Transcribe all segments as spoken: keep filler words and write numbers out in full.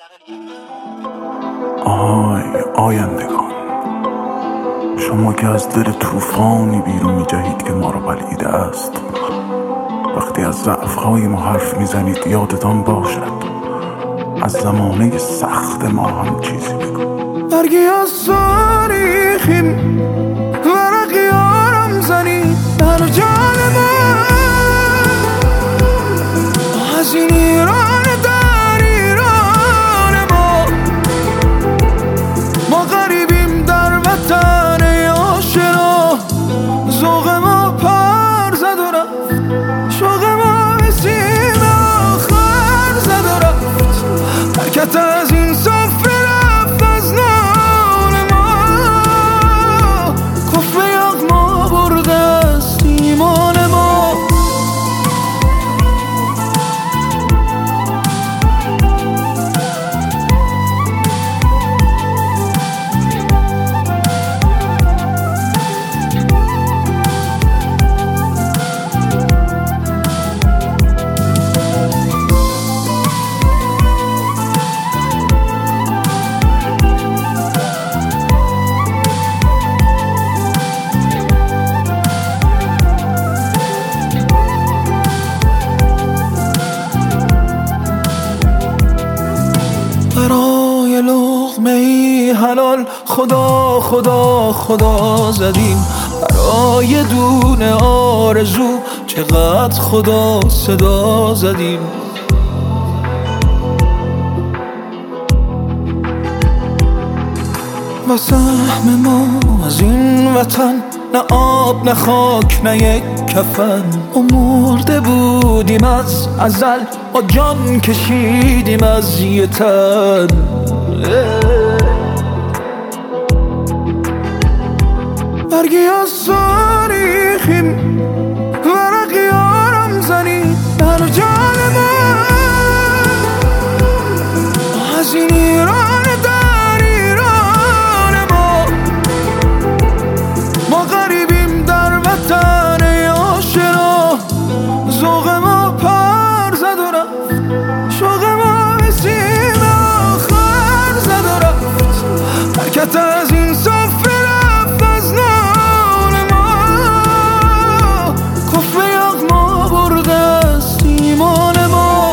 آهای آیندگان، شما که از دل طوفانی بیرون می جهید که ما را بلعیده است، وقتی از ضعف‌های ما حرف میزنید یادتان باشد از زمانه سخت ما هم چیزی بگو. برگی از تاریخیم ورقی آرم زنی در جان من، از این ایران در ایران ما. ما غریبیم در وطن آشنا، ذوق ما پر زد و رفت، شوق ما به سیم آخر زد و رفت. حرکت از این سفره رفت از نان ما، کف به یغما برده است ایمان ما. برای لقمه ای حلال خدا خدا خدا زدیم، برای دونه آرزو چقدر خدا صدا زدیم. و سهم ما از این وطن نه آب نه خاک نه یک کفن. ما مرده بودیم از ازل، با جان کشیدیم از یه تن. برگی از تاریخیم ورقی آرم زنی در جان من، از این ایران در ایران ما. ما غریبیم در وطن آشنا، ذوق ما پر زد و رفت، شوق ما به سیم آخر زد و رفت. حرکت از این سفره رفت از نان ما، کف به یغما برده است ایمان ما.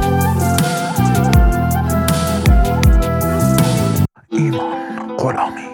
ایمان غلامی.